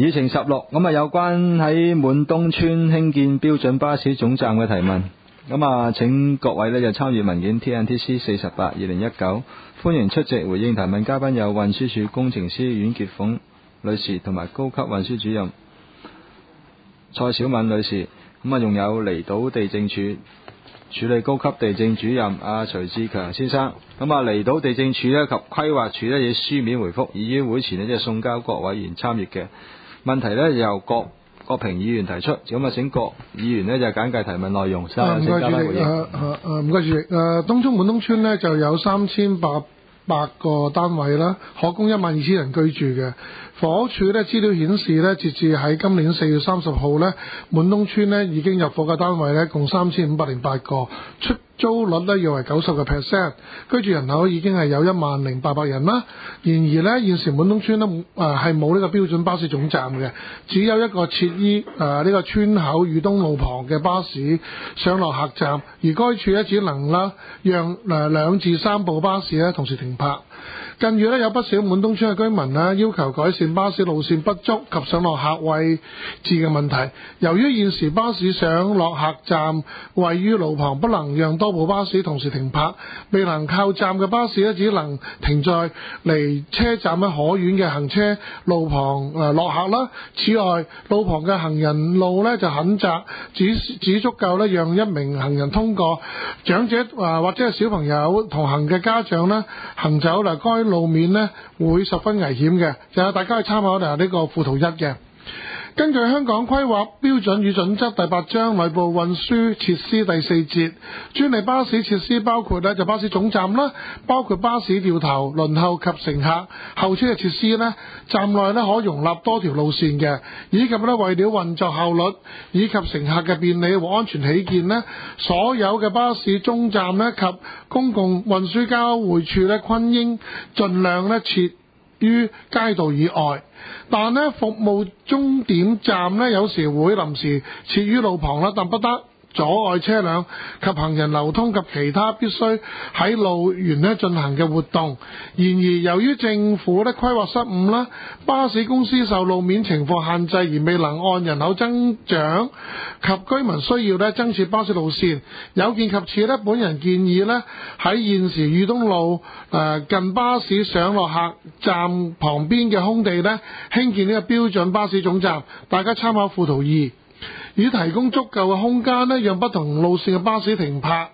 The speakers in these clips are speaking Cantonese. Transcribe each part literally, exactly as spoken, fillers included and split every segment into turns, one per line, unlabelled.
議程十六，咁啊有關喺滿東村興建標準巴士總站嘅提問，咁啊請各位呢就參與文件 T N T C 四十八二零一九，歡迎出席回應提問嘉賓有運輸署工程師阮潔鳳女士同埋高級運輸主任蔡小敏女士，咁啊仲有離島地政處處理高級地政主任阿徐志強先生，咁啊離島地政處呢及規劃處呢以書面回覆，已於會前呢即係送交各委員參閱嘅問題呢，由郭國平議員提出，咁啊請郭議員呢就簡介提問內容。
唔該主席，誒誒唔該主席，誒東涌滿東村呢就有三千八百個單位啦，可供一萬二千人居住嘅。房屋署咧資料顯示咧，截至喺今年四月三十號咧，滿東村咧已經入伙嘅單位咧共三千五百零八個，出租率咧約為九十個 percent， 居住人口已經係有一萬零八百人啦。然而咧現時滿東村咧誒係冇呢個標準巴士總站嘅，只有一個設於誒呢個村口裕東路旁嘅巴士上落客站，而該處咧只能啦讓誒兩至三部巴士咧同時停泊。近月咧有不少滿東村嘅居民咧要求改善巴士路線不足及上落客位置嘅問題。由於現時巴士上落客站位於路旁，不能讓多部巴士同時停泊，未能靠站嘅巴士咧只能停在離車站咧可遠嘅行車路旁誒落客啦。此外，路旁嘅行人路咧就很窄，只只足夠咧讓一名行人通過，長者誒或者係小朋友同行嘅家長咧行走嗱該路面呢會十分危險嘅，就有大家去參考嗱呢個附圖一嘅。根據香港規劃標準與準則第八章內部運輸設施第四節，專利巴士設施包括呢就巴士總站啦，包括巴士掉頭、輪候及乘客候車嘅設施呢，站內呢可容納多條路線嘅，以及呢為了運作效率以及乘客嘅便利和安全起見呢，所有嘅巴士終站呢及公共運輸交匯處呢，均應盡量呢設於街道以外。但呢服務終點站呢，有時會臨時設於路旁啦，但不得阻礙車輛及行人流通及其他必須喺路沿呢進行嘅活動。然而由於政府呢規劃失誤啦，巴士公司受路面情況限制而未能按人口增長及居民需要呢增設巴士路線。有見及此呢，本人建議呢喺現時裕東路誒、呃、近巴士上落客站旁邊嘅空地呢興建呢個標準巴士總站，大家參考附圖二，以提供足夠嘅空間呢讓不同路線嘅巴士停泊。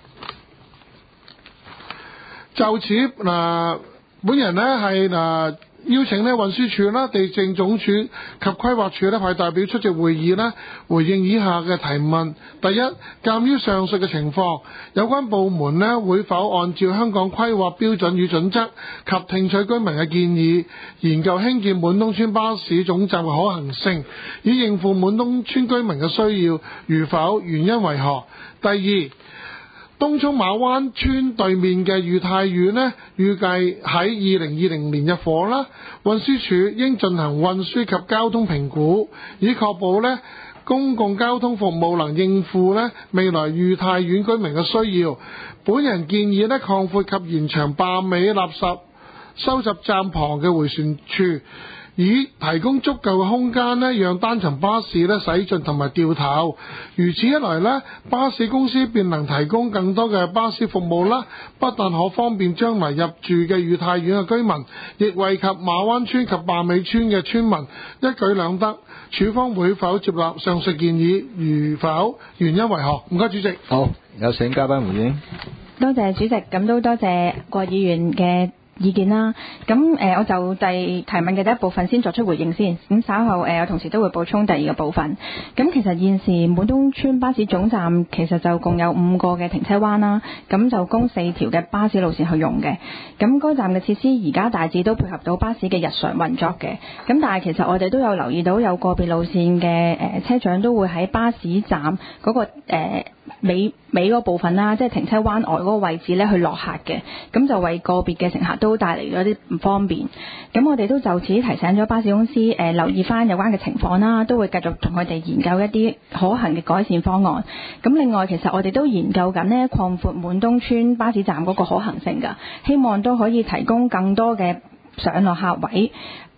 就此誒、呃，本人呢係誒、呃、邀請呢運輸署啦、地政總署及規劃署呢派代表出席會議呢回應以下嘅提問。第一，鑑於上述嘅情況，有關部門呢會否按照香港規劃標準與準則及聽取居民嘅建議，研究興建滿東村巴士總站嘅可行性，以應付滿東村居民嘅需要？如否，原因為何？第二，東涌馬灣村對面嘅裕泰苑呢，預計喺二零二零年入伙啦。運輸署應進行運輸及交通評估，以確保呢公共交通服務能應付呢未來裕泰苑居民嘅需要。本人建議呢擴闊及延長壩尾垃圾收集站旁嘅迴旋處，以提供足夠嘅空間呢讓單層巴士呢駛進同埋掉頭。如此一來呢，巴士公司便能提供更多嘅巴士服務啦，不但可方便將來入住嘅裕泰苑嘅居民，亦惠及馬灣村及壩尾村嘅村民，一舉兩得。署方會否接納上述建議？如否，原因為何？唔該主席。
好，有請嘉賓回應。
多謝主席，咁都多謝郭議員嘅意見啦。咁誒、呃，我就第提問嘅第一部分先作出回應先。咁稍後誒，我、呃、同時都會補充第二個部分。咁其實現時滿東村巴士總站其實就共有五個嘅停車灣啦，咁就供四條嘅巴士路線去用嘅。咁該站嘅設施而家大致都配合到巴士嘅日常運作嘅。咁但係其實我哋都有留意到有個別路線嘅誒、呃、車長都會喺巴士站嗰、那個誒。呃尾尾嗰部分啦，即係停車灣外嗰個位置咧去落客嘅，咁就為個別嘅乘客都帶嚟咗啲唔方便。咁我哋都就此提醒咗巴士公司誒、呃、留意翻有關嘅情況啦，都會繼續同佢哋研究一啲可行嘅改善方案。咁另外其實我哋都研究緊呢擴闊滿東村巴士站嗰個可行性㗎，希望都可以提供更多嘅上落客位。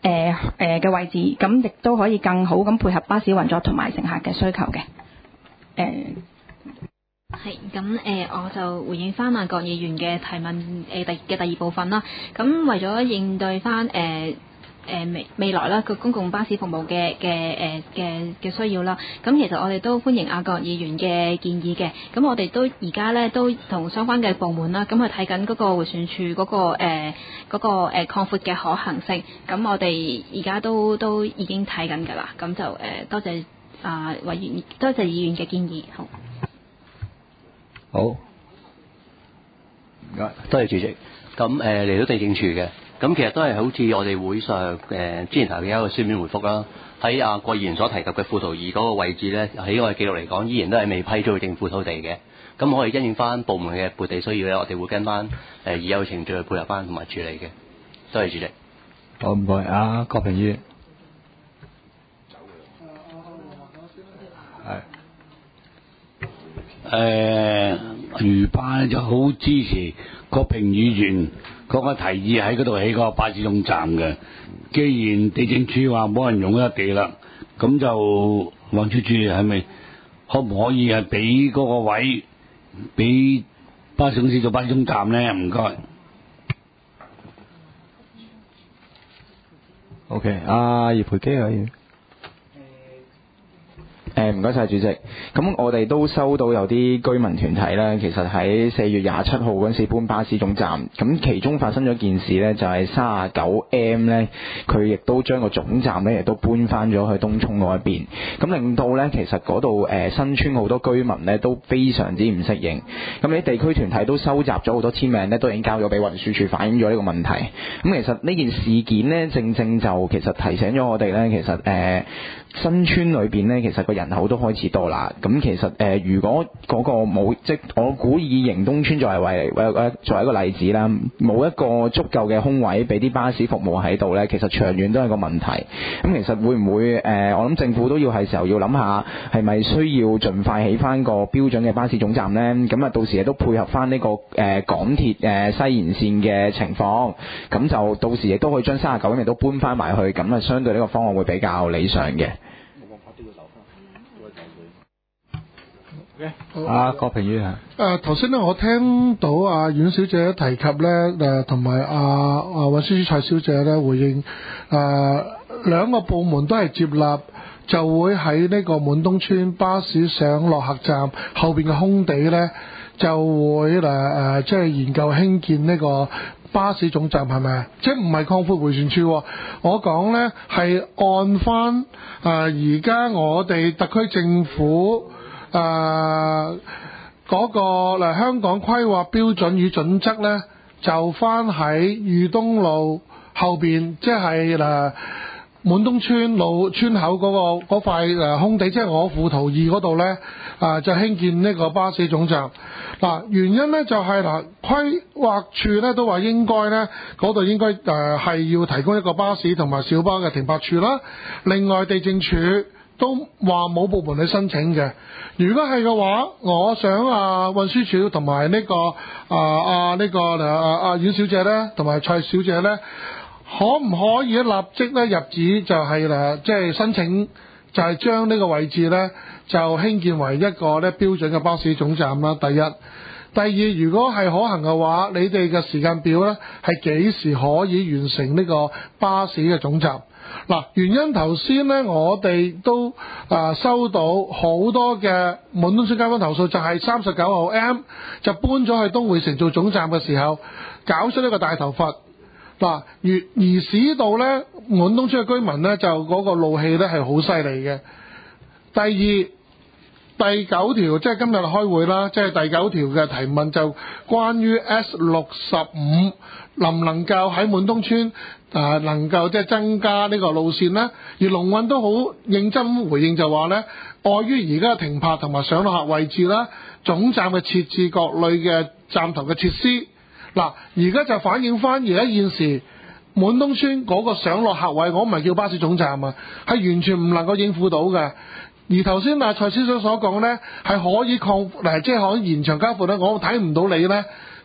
誒誒嘅位置，咁亦都可以更好咁配合巴士運作同埋乘客嘅需求嘅。誒、呃，
係咁誒，我就回應翻阿郭議員嘅提問誒第嘅第二部分啦。咁為咗應對翻誒。呃誒未未來啦個公共巴士服務嘅嘅誒嘅嘅需要啦，咁其實我哋都歡迎阿郭議員嘅建議嘅，咁我哋都而家咧都同相關嘅部門啦，咁去睇緊嗰個迴旋處嗰個誒嗰個誒擴闊嘅可行性，咁我哋而家都都已經睇緊㗎啦，咁就誒多謝啊委員，多謝議員嘅建議，好。
好，唔該，
多謝主席。咁誒嚟到地政處嘅。咁其實都係好似我哋會上誒、呃、之前提嘅一個書面回覆啦，喺阿郭議員所提及嘅副圖二嗰個位置咧，喺我哋記錄嚟講，依然都係未批租嘅政府土地嘅。咁我哋因應翻部門嘅撥地需要咧，我哋會跟翻誒已有程序去配合翻同埋處理嘅。多謝主席。
好，唔該，阿郭平議員。
係。誒，漁巴就好支持郭平議員嗰個提議喺嗰度起個巴士總站嘅。既然地政處話冇人用嗰笪地啦，咁就運輸處係咪可唔可以係俾嗰個位俾巴士公司做巴士總站咧？唔該。
OK， 阿葉培基可以。
誒唔該晒主席，咁我哋都收到有啲居民團體咧，其實喺四月廿七號嗰陣時搬巴士總站，咁其中發生咗件事咧，就係三十九 M 咧，佢亦都將個總站咧亦都搬翻咗去東涌嗰一邊，咁令到咧其實嗰度誒新村好多居民咧都非常之唔適應，咁啲地區團體都收集咗好多簽名咧，都已經交咗俾運輸署反映咗呢個問題。咁其實呢件事件咧，正正就其實提醒咗我哋咧，其實誒、呃、新村裏邊咧，其實個人口都開始多啦。咁其實誒、呃，如果嗰個冇，即我估以迎東村作為為為作為一個例子啦，冇一個足夠嘅空位俾啲巴士服務喺度咧，其實長遠都係個問題。咁其實會唔會誒、呃？我諗政府都要係時候要諗下，係咪需要盡快起翻個標準嘅巴士總站咧？咁啊，到時亦都配合翻呢、這個誒、呃、港鐵誒、呃、西延線嘅情況，咁就到時亦都可以將三十九 M 亦都搬翻埋去，咁啊，相對呢個方案會比較理想嘅。
阿郭平議員。
誒頭先咧，我聽到阿阮小姐提及咧，誒同埋阿阿運輸署蔡小姐咧回應，誒、呃、兩個部門都係接納，就會喺呢個滿東村巴士上落客站後邊嘅空地咧，就會誒誒即係研究興建呢個巴士總站，係咪啊？即係唔係擴闊迴旋處？我講咧係按翻誒而家我哋特區政府。誒、呃、嗰、那個嗱香港規劃標準與準則咧，就翻喺裕東路後邊，即係嗱滿東村路村口嗰、那個嗰塊誒空地，即係我副圖二嗰度咧，啊就興建呢個巴士總站。嗱、呃、原因咧就係、是、嗱規劃處咧都話應該咧嗰度應該誒係、呃、要提供一個巴士同埋小巴嘅停泊處啦。另外地政處都話冇部門去申請嘅。如果係嘅話，我想啊運輸署同埋呢個啊啊呢個啊啊阮小姐咧，同埋蔡小姐咧，可唔可以立即咧入紙就係誒即係申請，就係將呢個位置咧就興建為一個咧標準嘅巴士總站啦。第一，第二，如果係可行嘅話，你哋嘅時間表咧係幾時可以完成呢個巴士嘅總站？嗱，原因頭先咧，我哋都啊收到好多嘅滿東村街坊投訴，就係三十九號 M 就搬咗去東匯城做總站嘅時候，搞出呢個大頭佛。嗱，而而使到咧滿東村嘅居民咧，就嗰個怒氣咧係好犀利嘅。第二，第九條即係今日開會啦，即係第九條嘅提問就關於 S 六十五能唔能夠喺滿東村啊能夠即係增加呢個路線呢？而龍運都好認真回應就話呢，礙於而家嘅停泊同埋上落客位置啦，總站嘅設置各類嘅站頭嘅設施，嗱而家就反映翻而家現時滿東村嗰個上落客位，我唔係叫巴士總站啊，係完全唔能夠應付到嘅。而頭先阿蔡先生所講呢，係可以擴誒，即係可以延長交付呢，我睇唔到你呢，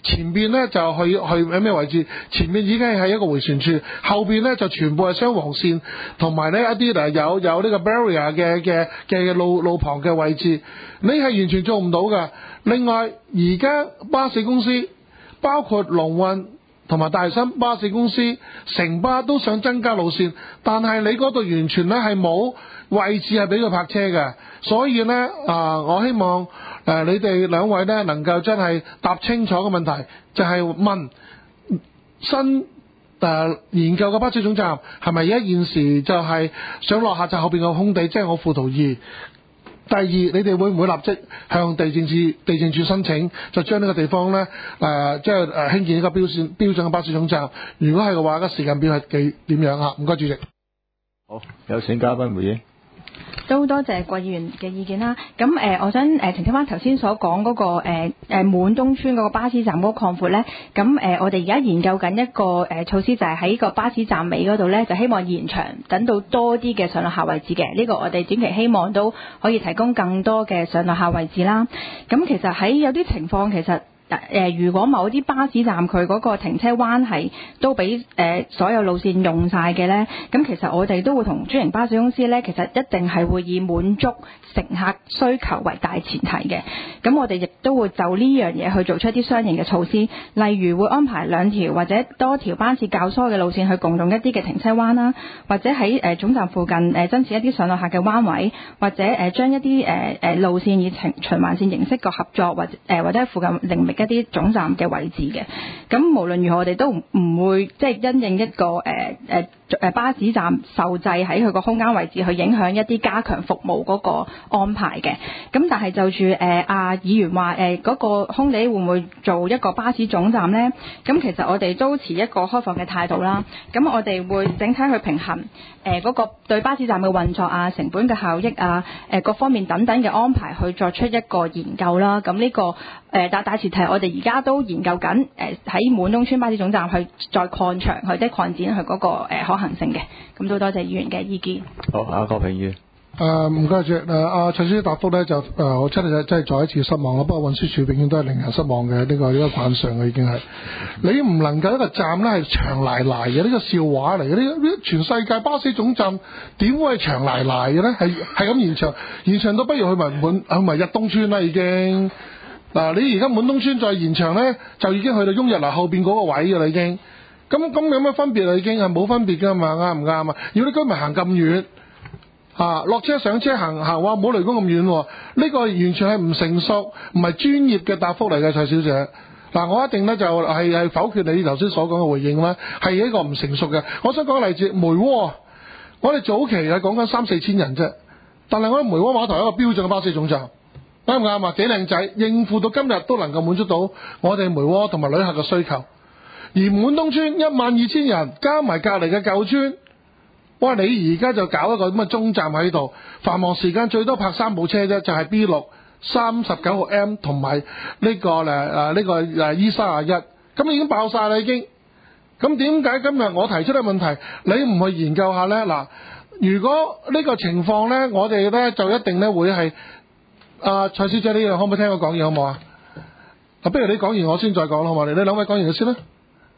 前邊咧就去去喺咩位置？前面已經係一個迴旋處，後邊咧就全部係雙黃線，同埋咧一啲嗱有有呢個 barrier 嘅嘅嘅路路旁嘅位置，你係完全做唔到㗎。另外，而家巴士公司包括龍運同埋大新巴士公司、城巴都想增加路線，但係你嗰度完全咧係冇位置係俾佢泊車嘅，所以咧啊、呃，我希望誒、呃、你哋兩位咧能夠真係答清楚嘅問題，就係、是、問新誒、呃、研究嘅巴士總站係咪而家現時就係想落下就後邊個空地，即係我附圖二。第二，你哋會唔會立即向地政處地政處申請，就將呢個地方咧誒，即係誒興建一個標線標準嘅巴士總站？如果係嘅話，個時間表係幾點樣啊？唔該，主席。
好，有請嘉賓回應。
都多謝郭議員嘅意見啦。咁誒、呃，我想誒澄清翻頭先所講嗰、那個誒誒、呃、滿東村嗰個巴士站嗰個擴闊咧。咁誒、呃，我哋而家研究緊一個誒、呃、措施，就係喺個巴士站尾嗰度咧，就希望延長等到多啲嘅上落客位置嘅。呢、這個我哋短期希望都可以提供更多嘅上落客位置啦。咁其實喺有啲情況，其實誒、呃，如果某啲巴士站佢嗰個停車彎係都俾誒、呃、所有路線用晒嘅呢，咁其實我哋都會同專營巴士公司呢，其實一定係會以滿足乘客需求為大前提嘅。咁我哋亦都會就呢樣嘢去做出一啲相應嘅措施，例如會安排兩條或者多條班次較疏嘅路線去共用一啲嘅停車彎啦，或者喺誒、呃、總站附近誒、呃、增設一啲上落客嘅彎位，或者誒將、呃、一啲誒誒路線以循循環線形式個合作，或者誒、呃、或者喺附近另覓一啲總站嘅位置嘅。咁無論如何，我哋都唔會即係因應一個誒誒誒巴士站受制喺佢個空間位置去影響一啲加強服務嗰個安排嘅。咁但係就住誒阿議員話誒嗰個空地會唔會做一個巴士總站呢？咁其實我哋都持一個開放嘅態度啦。咁我哋會整體去平衡誒嗰、呃那個對巴士站嘅運作啊、成本嘅效益啊、誒、呃、各方面等等嘅安排去作出一個研究啦。咁呢、這個誒大、呃、大前提，我哋而家都研究緊誒喺滿東村巴士總站去再擴長去即係擴展佢嗰、那個誒、呃、可行性嘅。咁都多謝議員嘅意見。
好，阿郭平議員。
誒唔該，主席。誒阿蔡司答覆咧就誒、呃、我真係真係再一次失望啦。不過運輸署永遠都係令人失望嘅，呢、這個呢、這個慣常嘅已經係。你唔能夠一個站咧係長賴賴嘅，呢、這個笑話嚟嘅。呢呢全世界巴士總站點會係長賴賴嘅咧？係係咁延長，延長到不如去埋滿去埋日東村啦已經。嗱、啊，你而家滿東村再延長咧，就已經去到雍日樓後邊嗰個位㗎啦已經。咁咁有乜分別啊？已經係冇分別㗎嘛？啱唔啱啊？如果你居民行咁遠。啊！落車上車行行，哇！冇雷公咁遠喎，呢、這個完全係唔成熟，唔係專業嘅答覆嚟嘅，蔡小姐。嗱、啊，我一定咧就係、是、係否決你頭先所講嘅回應啦，係一個唔成熟嘅。我想講個例子，梅窩，我哋早期係講緊三四千人啫，但係我哋梅窩碼頭係一個標準嘅巴士總站，啱唔啱啊？幾靚仔，應付到今日都能夠滿足到我哋梅窩同埋旅客嘅需求。而滿東村一萬二千人，加埋隔離嘅舊村。哇！你而家就搞一個咁嘅中站喺度，繁忙時間最多泊三部車啫，就係、是、B 六、三十九號 M 同埋呢個誒誒呢個誒 E 三十一，咁已經爆晒啦已經。咁點解今日我提出嘅問題，你唔去研究下呢？嗱，如果呢個情況呢，我哋呢就一定呢會係啊蔡小姐，呢樣可唔可以聽我講嘢好唔好啊？嗱，不如你講完我先再講啦，好嘛？你你兩位講完咗先啦。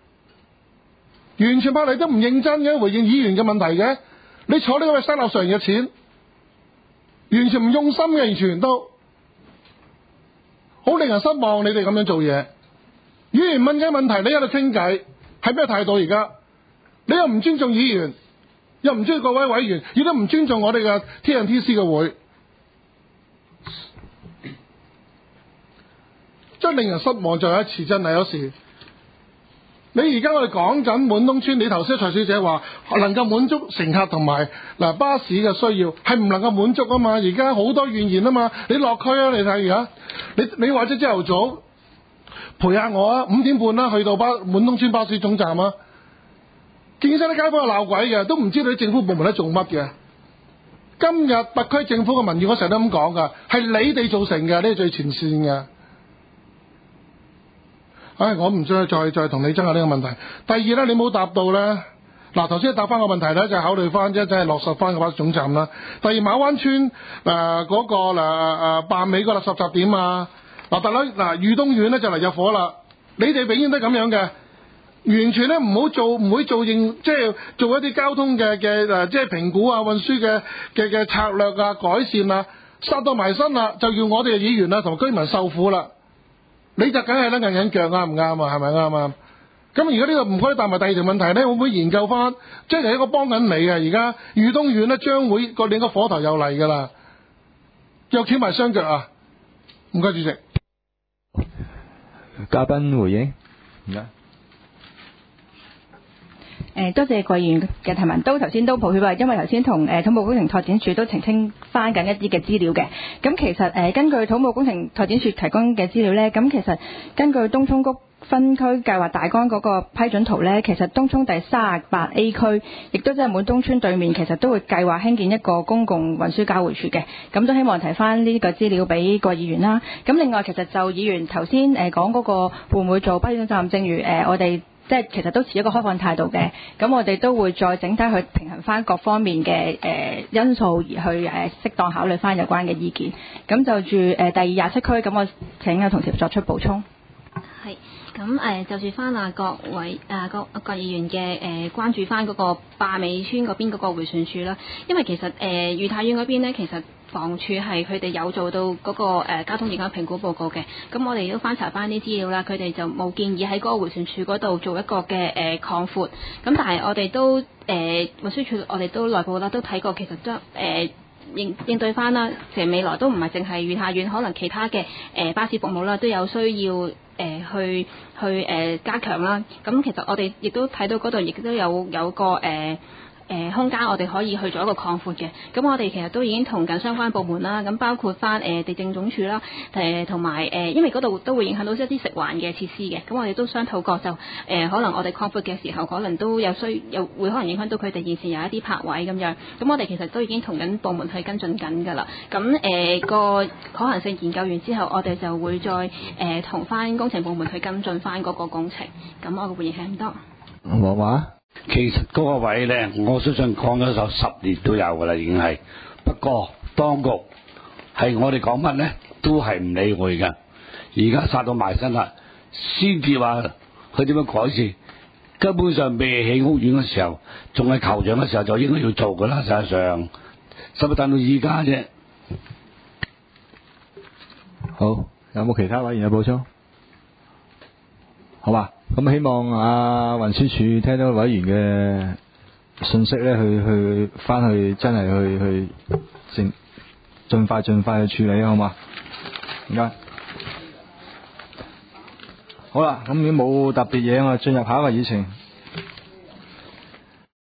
完全拍嚟都唔認真嘅回應議員嘅問題嘅，你坐呢個位收納稅人嘅錢，完全唔用心嘅，完全都好令人失望。你哋咁樣做嘢，議員問嘅問題你喺度傾偈，係咩態度？而家你又唔尊重議員，又唔尊重各位委員，亦都唔尊重我哋嘅 T N T C 嘅會，真令人失望。再一次真係有時。你而家我哋講緊滿東村，你頭先蔡小姐話能夠滿足乘客同埋嗱巴士嘅需要，係唔能夠滿足啊嘛！而家好多怨言啊嘛，你落區啊，你睇而家，你你或者朝頭早陪下我啊，五點半啦，去到巴滿東村巴士總站啊，見晒啲街坊鬧鬼嘅，都唔知道啲政府部門喺做乜嘅。今日特區政府嘅民意，我成日都咁講噶，係你哋造成嘅，呢係最前線嘅。唉，我唔再再再同你爭下呢個問題。第二咧，你冇答到咧。嗱，頭先答翻個問題咧，就係考慮翻即係落實翻個巴士總站啦。第二馬灣村誒嗰、呃那個嗱誒誒辦尾個垃圾集點啊，嗱特啦嗱裕東苑咧就嚟入伙啦。 你哋永遠都係咁樣嘅。完全咧唔好做，唔會做認，即係做一啲交通嘅嘅誒，即係評估啊、運輸嘅嘅嘅策略啊、改善啊，殺到埋身啦，就要我哋嘅議員啊同居民受苦啦。你就梗係咧硬硬腳啱唔啱啊？係咪啱啊？咁而家呢個唔可以答埋第二條問題咧，會唔會研究翻？即係一個幫緊你嘅，而家裕東縣咧將會個另一個火頭又嚟㗎啦，又翹埋雙腳啊！唔該，主席。
嘉賓回應，唔該。
誒多謝桂議員嘅提問，都頭先都抱歉啊，因為頭先同誒土木工程拓展署都澄清翻緊一啲嘅資料嘅。咁其實誒、呃、根據土木工程拓展署提供嘅資料呢，咁其實根據東涌谷分區計劃大綱嗰個批准圖呢，其實東涌第三十八 A 區，亦都即係滿東村對面，其實都會計劃興建一個公共運輸交匯處嘅。咁都希望提翻呢個資料俾各議員啦。咁另外其實就議員頭先誒講嗰個會唔會做巴士總站，正如誒、呃、我哋。即係其實都持一個開放態度嘅，咁我哋都會再整體去平衡翻各方面嘅誒、呃、因素，而去誒、呃、適當考慮翻有關嘅意見。咁就住誒、呃、第二廿七區，咁我請有同事作出補充。
係。咁誒、呃、就住翻啊各位啊各各議員嘅誒、呃、關注翻嗰個壩尾村嗰邊嗰個迴旋處啦，因為其實誒裕泰苑嗰邊咧，其實房署係佢哋有做到嗰、那個、呃、交通影響評估報告嘅，咁我哋都翻查翻啲資料啦，佢哋就冇建議喺嗰個迴旋處嗰度做一個嘅誒擴闊，咁但係我哋都誒運輸署我哋都內部啦都睇過，其實都誒。呃應應對翻啦，其實未來都唔係淨係裕泰苑，可能其他嘅誒、呃、巴士服務啦，都有需要誒、呃、去去誒、呃、加強啦。咁其實我哋亦都睇到嗰度亦都有有個誒。呃誒、呃、空間我哋可以去做一個擴闊嘅，咁我哋其實都已經同緊相關部門啦，咁包括翻誒、呃、地政總署啦，誒同埋誒，因為嗰度都會影響到一啲食環嘅設施嘅，咁我哋都商討過就誒、呃，可能我哋擴闊嘅時候，可能都有需有會可能影響到佢哋現時有一啲泊位咁樣，咁我哋其實都已經同緊部門去跟進緊㗎啦。咁誒、呃、個可行性研究完之後，我哋就會再誒同翻工程部門去跟進翻嗰個工程。咁我嘅回應係咁多。
黃華。
其實嗰個位呢，我相信講咗就十年都有㗎啦，已經係。不過當局係我哋講乜呢，都係唔理會㗎。而家殺到埋身啦，先至話佢點樣改善。根本上未起屋苑嘅時候，仲係球場嘅時候就應該要做㗎啦。實際上，使乜等到而家啫？
好，有冇其他委員有補充？好吧。咁希望啊運輸署聽到委員嘅信息咧，去去翻去真係去去盡盡快盡快去處理，好嘛？唔該。好啦，咁如果冇特別嘢，我哋進入下一個議程。